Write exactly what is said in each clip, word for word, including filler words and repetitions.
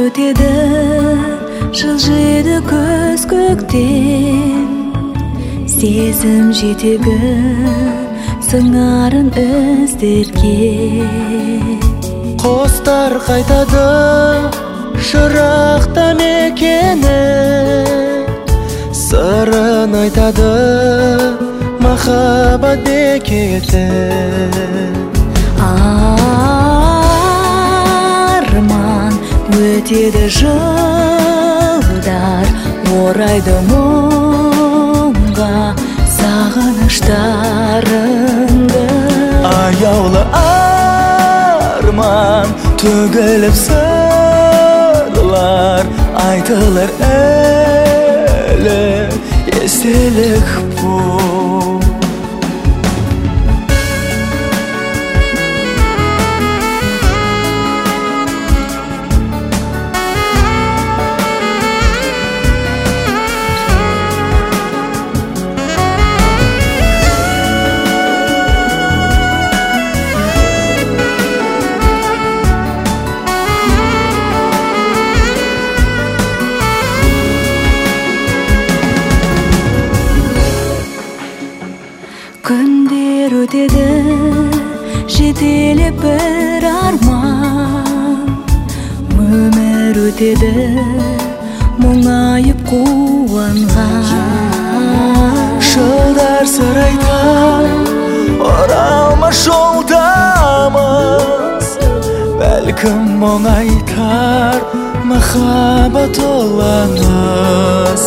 өтеді, жылжиды көз көктен, сезім жетегі сыңарын іздерге. Құстар қайтады шырақта мекені, сырын айтады махаббат бекеті. Арман өтеді жылдар, орайды мұңға сағыныштарыңды. Аяулы арман төгіліп сырлар, айтылыр әлі естелік бұл. Күндер өтеді, жетелеп бір арман, өмір өтеді, мұңайып қуанған. Жылдар сыр айтар, оралмас жолдамыз, бәлкім мұң айтар махаббат ол аңыз.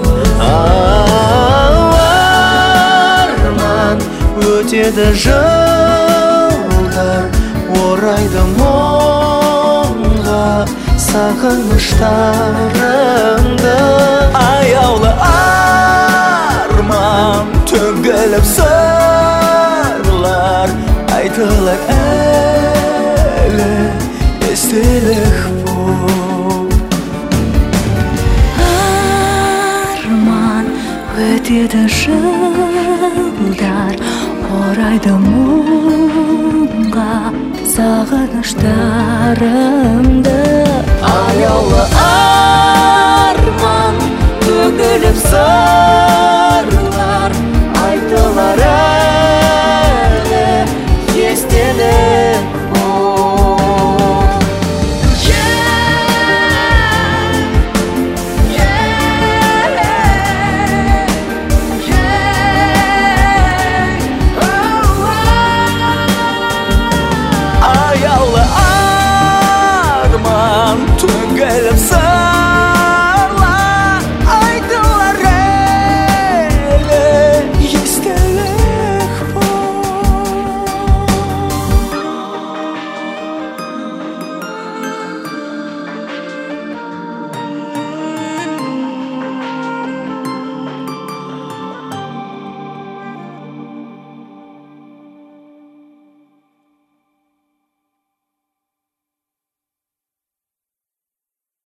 Өтеді жылдар, орайды мұңға сағыныштарыңды. Аяулы арман төгіліп сырлар, айтылар әлі естелік бұл. Арман өтеді жылдар, орайды мұңға сағыныштарымды. Аяулы арман төгіліп сырлар, айтылар әлі естелік бұл. Аяулы арман төгіліп сырлар,